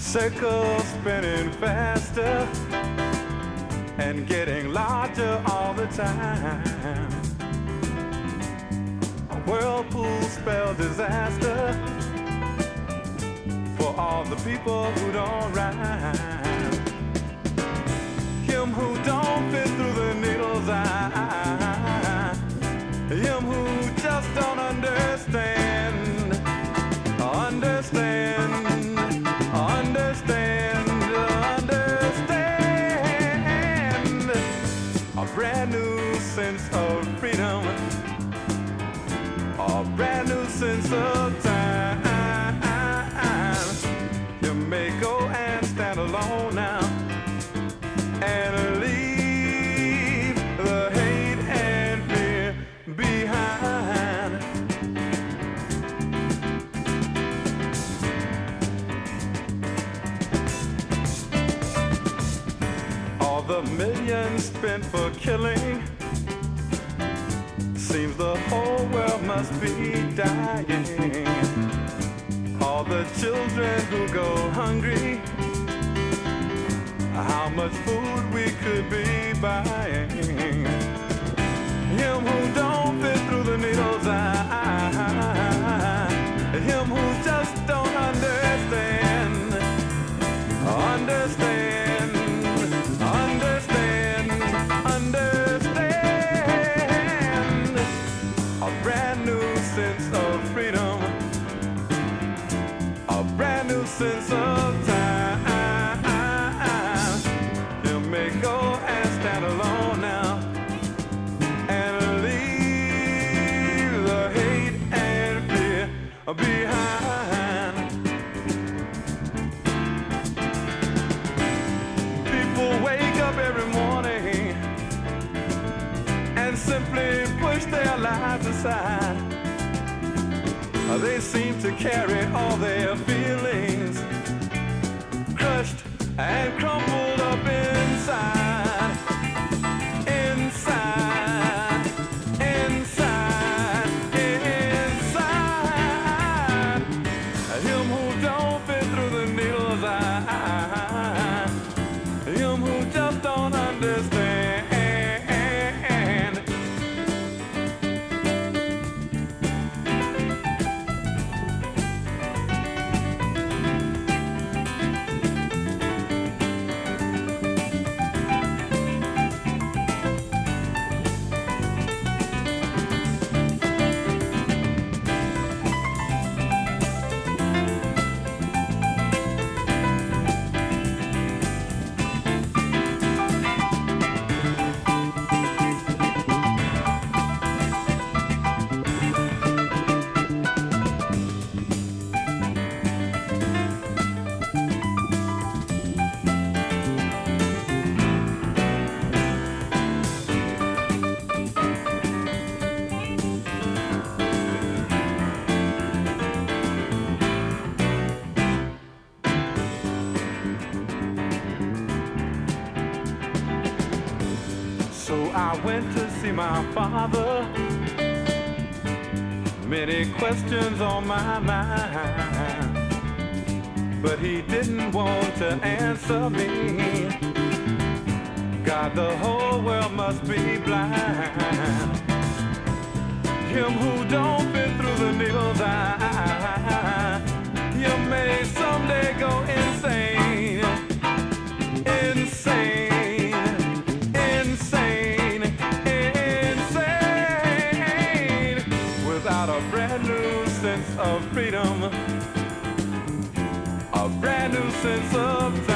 Circles spinning faster and getting larger all the time. A whirlpool spell disaster for all the people who don't rhyme. Him who don't fit through the needle's eye. Him who just don't understand. Understand. A brand new sense of freedom, a brand new sense of time. You may go and stand alone now and leave the hate and fear behind. All the millions spent for killing, seems the whole world must be dying. All the children who go hungry, how much food we could be buying. Him who don't fit through the needle's eye. Him who just don't understand. Understand. Understand. Understand. A brand new sense of freedom. A brand new sense of time. You may go and stand alone now and leave the hate and fear behind. People wake up every morning and simply push their lives aside. They seem to carry all their feelings crushed and crumpled up inside. Inside, inside, inside. Him who don't fit through the needle's eye. Him who just don't understand. So I went to see my father. Many questions on my mind, but he didn't want to answer me. God, the whole world must be blind. Him who don't fit through the needle's eye. You may someday go insane. Insane. A brand new sense of freedom, a brand new sense of